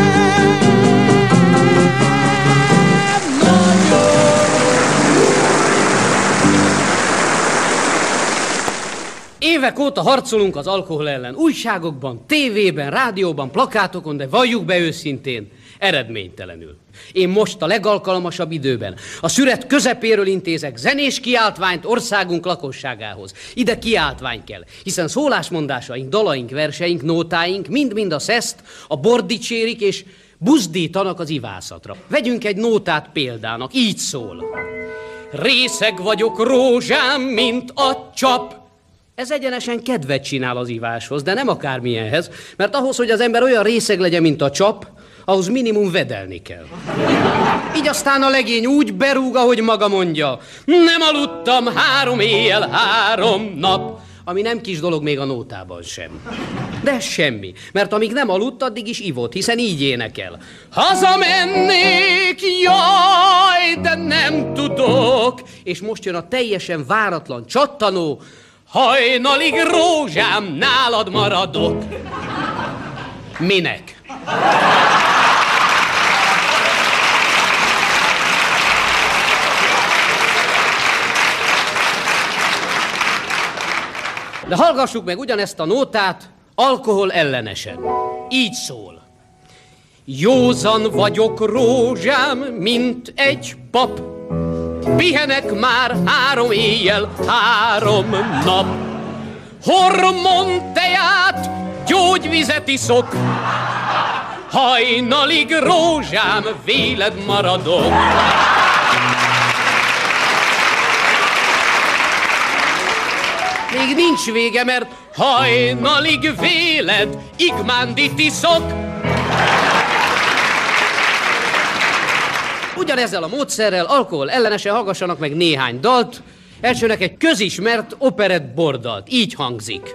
Évek óta harcolunk az alkohol ellen. Újságokban, tévében, rádióban, plakátokon, de valljuk be őszintén, eredménytelenül. Én most a legalkalmasabb időben a szüret közepéről intézek zenés kiáltványt országunk lakosságához. Ide kiáltvány kell, hiszen szólásmondásaink, dalaink, verseink, nótáink mind-mind a szeszt, a bort dicsérik és buzdítanak az ivászatra. Vegyünk egy nótát példának, így szól. Részeg vagyok rózsám, mint a csap. Ez egyenesen kedvet csinál az iváshoz, de nem akármilyenhez, mert ahhoz, hogy az ember olyan részeg legyen, mint a csap, ahhoz minimum vedelni kell. Így aztán a legény úgy berúg, ahogy maga mondja. Nem aludtam három éjjel, három nap. Ami nem kis dolog még a nótában sem. De semmi, mert amíg nem aludt, addig is ivott, hiszen így énekel. Hazamennék, jaj, de nem tudok. És most jön a teljesen váratlan, csattanó, hajnalig rózsám, nálad maradok. Minek? De hallgassuk meg ugyanezt a nótát alkohol ellenesen. Így szól. Józan vagyok rózsám, mint egy pap. pihenek már három éjjel, három nap. Hormonteját, gyógyvizet iszok, hajnalig rózsám, véled maradok. Még nincs vége, mert hajnalig véled, igmándit iszok. Ugyanezzel a módszerrel alkohol ellenesen hallgassanak meg néhány dalt. Elsőnek egy közismert operett bordalt. Így hangzik.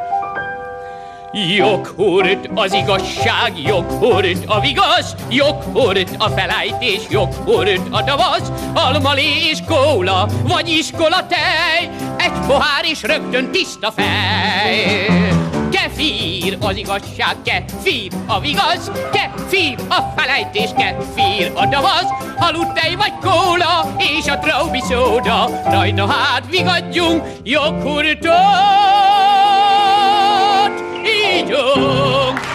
Joghurt az igazság, joghurt a vigasz, joghurt a felállítés, joghurt a tavasz, almalé és kóla, vagy iskola tej, egy pohár és rögtön tiszta fej. Kefír az igazság, kefír a vigasz, kefír a felállítés, kefír a tavasz, aludtej vagy kóla és a traubi szóda, rajta hát vigadjunk joghurtot. Ígyunk!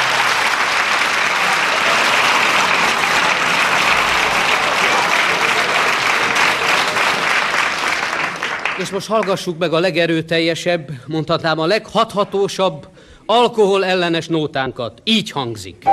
És most hallgassuk meg a legerőteljesebb, mondhatnám a leghathatósabb alkohol ellenes nótánkat. Így hangzik.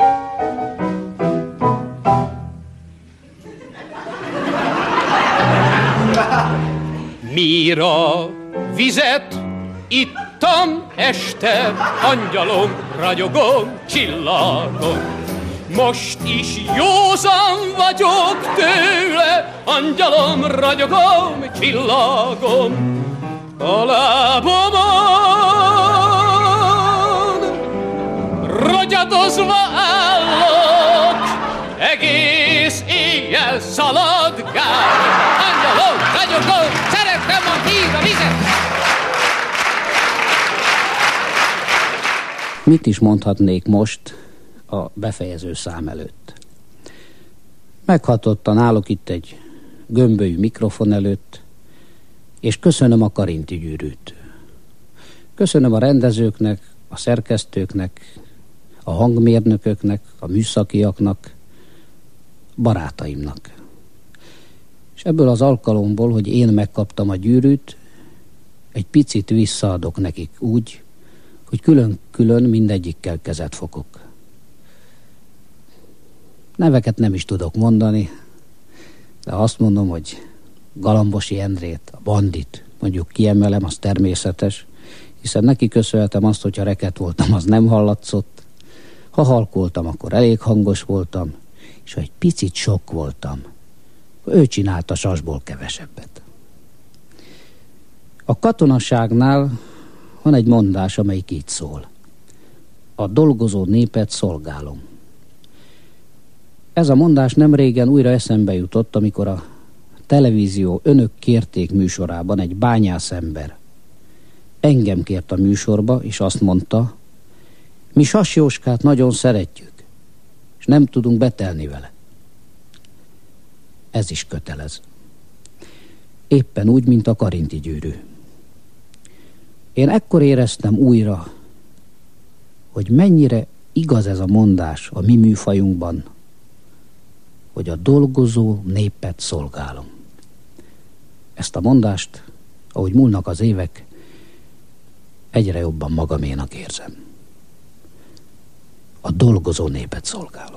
Mira vizet ittam este, angyalom, ragyogom, csillagom. Most is józan vagyok tőle, angyalom, ragyogom, csillagom. A lábomon rogyadozva állok, egész éjjel szaladgál. Angyalom, ragyogom, szeretem a hír a vizet. Mit is mondhatnék most a befejező szám előtt? Meghatottan állok itt egy gömbölyű mikrofon előtt, és köszönöm a Karinti gyűrűt. Köszönöm a rendezőknek, a szerkesztőknek, a hangmérnököknek, a műszakiaknak, barátaimnak. És ebből az alkalomból, hogy én megkaptam a gyűrűt, egy picit visszaadok nekik úgy, hogy külön-külön mindegyikkel kezet fogok. Neveket nem is tudok mondani, de azt mondom, hogy Galambosi Endrét, a Bandit, mondjuk kiemelem, az természetes, hiszen neki köszönhetem azt, hogyha reket voltam, az nem hallatszott. Ha halkoltam, akkor elég hangos voltam, és ha egy picit sok voltam, ő csinálta sasból kevesebbet. A katonaságnál van egy mondás, amelyik így szól. A dolgozó népet szolgálom. Ez a mondás nem régen újra eszembe jutott, amikor a televízió Önök kérték műsorában egy bányász ember engem kért a műsorba, és azt mondta, mi Sas Jóskát nagyon szeretjük, és nem tudunk betelni vele. Ez is kötelez. Éppen úgy, mint a Karinti gyűrű. Én ekkor éreztem újra, hogy mennyire igaz ez a mondás a mi műfajunkban, hogy a dolgozó népet szolgálom. Ezt a mondást, ahogy múlnak az évek, egyre jobban magaménak érzem. A dolgozó népet szolgálom.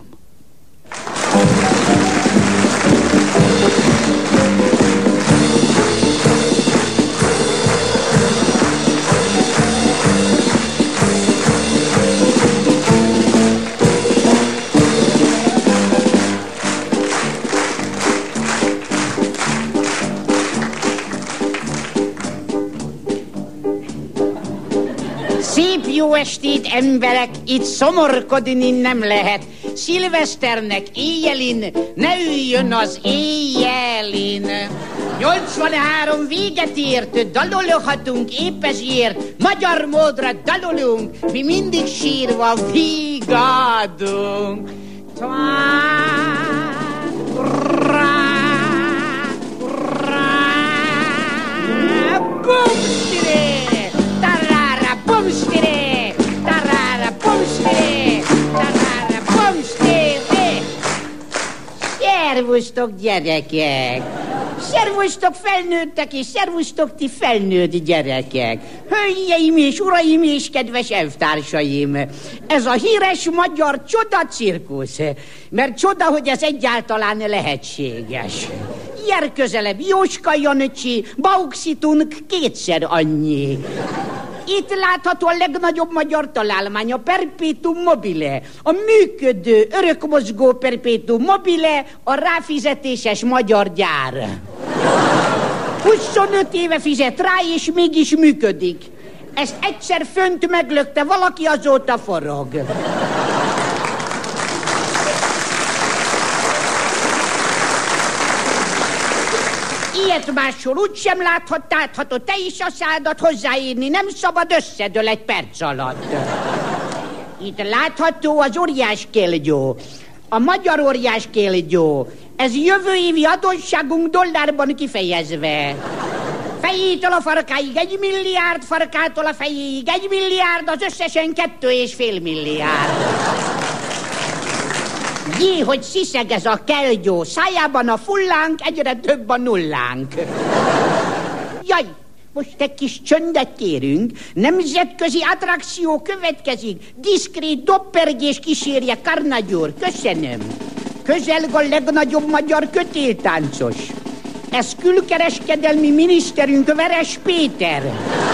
Szép jó estét, emberek, itt szomorkodni nem lehet. Szilveszternek éjjelin ne üljön az éjjelin. nyolcvanhárom véget ért, dalolhatunk épp ezért. Magyar módra dalolunk, mi mindig sírva vigadunk. Bumstire! Tarara bumstire! Tarara bumstire! Tarara bumstire! Szervusztok, gyerekek! Szervusztok felnőttek, és szervusztok ti felnőtt gyerekek. Hölgyeim és uraim és kedves elvtársaim. Ez a híres magyar csoda cirkusz. Mert csoda, hogy ez egyáltalán lehetséges. Jár közelebb Jóska Jancsi, Bauxitunk kétszer annyi. Itt látható a legnagyobb magyar találmány, a Perpetuum mobile, a működő, örökmozgó Perpetuum mobile, a ráfizetéses magyar gyár. huszonöt éve fizet rá, és mégis működik. Ezt egyszer fönt meglökte, valaki azóta forog. Ilyet máshol úgysem láthatod, te is a szádat hozzáírni nem szabad, összedől egy perc alatt. Itt látható az óriáskélgyó, a magyar óriáskélgyó. Ez jövő évi adósságunk dollárban kifejezve. Fejétől a farkáig egy milliárd, farkától a fejéig egy milliárd, az összesen kettő és fél milliárd. Jé, hogy sziszeg ez a kelgyó, szájában a fullánk, egyre több a nullánk. Jaj, most egy kis csöndet kérünk, nemzetközi attrakció következik, diszkrét doppergés kísérje Karnagyúr, köszönöm. Közelg a legnagyobb magyar kötéltáncos. Ez külkereskedelmi miniszterünk Veres Péter.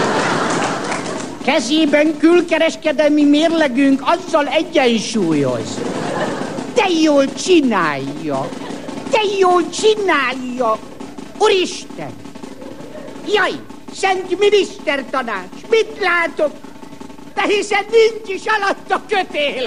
Kezében külkereskedelmi mérlegünk azzal egyensúlyoz. De jól csinálja, de jól csinálja, Úristen! Jaj, szent minisztertanács, mit látok? De hiszen nincs is alatt a kötél!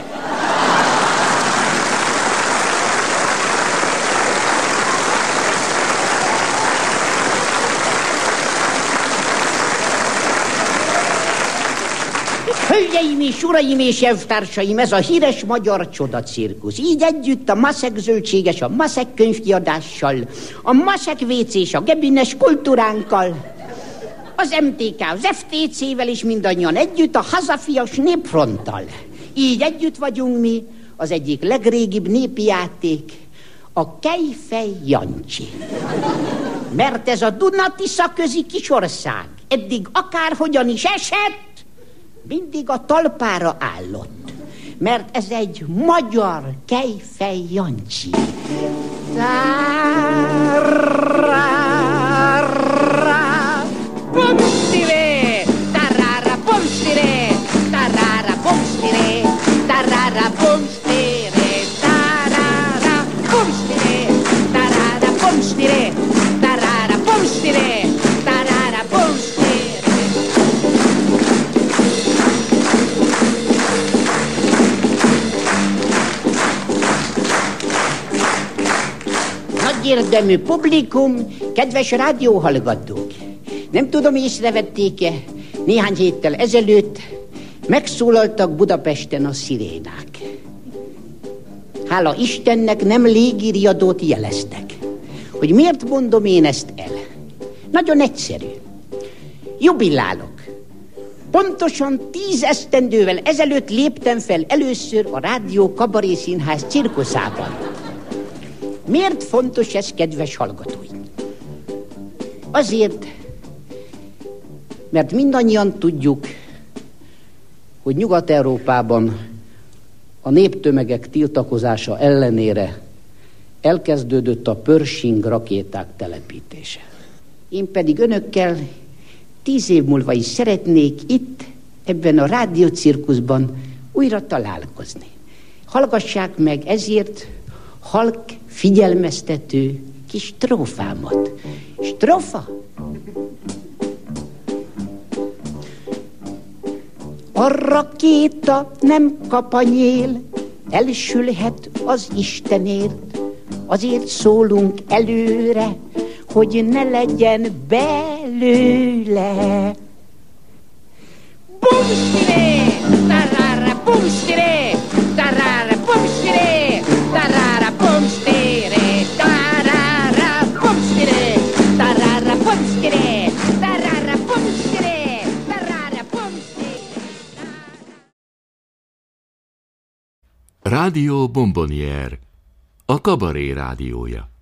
Hölgyeim és uraim és elvtársaim, ez a híres magyar csodacirkusz. Így együtt a Maszek zöldséges, a Maszek könyvkiadással, a Maszek vécés, a Gebines kultúránkkal, az em té ká, az ef té cé-vel is mindannyian együtt, a Hazafias Népfronttal. Így együtt vagyunk mi, az egyik legrégibb népi játék, a Kejfej Jancsi. Mert ez a Duna-Tisza közi kisország eddig akárhogyan is esett, mindig a talpára állott, mert ez egy magyar Kejfej Jancsi. Pomstire, tarara pomstire, tarara pomstire, tarara pomstire, tarara pomstire, tarara pomstire, tarara pomstire, tarara pomstire. Érdemű publikum, kedves rádióhallgatók! Nem tudom, észrevették-e, néhány héttel ezelőtt megszólaltak Budapesten a szirénák. Hála Istennek nem légiriadót jeleztek. Hogy miért mondom én ezt el? Nagyon egyszerű. Jubilálok. Pontosan tíz esztendővel ezelőtt léptem fel először a Rádió Kabaré Színház cirkuszában. Miért fontos ez, kedves hallgatóink? Azért, mert mindannyian tudjuk, hogy Nyugat-Európában a néptömegek tiltakozása ellenére elkezdődött a Pershing rakéták telepítése. Én pedig önökkel tíz év múlva is szeretnék itt, ebben a rádiócirkuszban újra találkozni. Hallgassák meg ezért halk figyelmeztető kis strófámat. Strófa? A rakéta nem kap a nyél, elsülhet az Istenért, azért szólunk előre, hogy ne legyen belőle. Bumstire, tarara, bumstire, tarara, bumstire, tarara, bumstire, tarara, bumstire, tarara, bumstire, tarara, bumstire, tarara, bumstire. Rádió Bombonier, a kabaré rádiója.